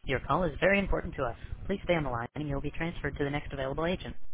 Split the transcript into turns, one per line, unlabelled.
Your call is very important to us. Please stay on the line and you'll be transferred to the next available agent.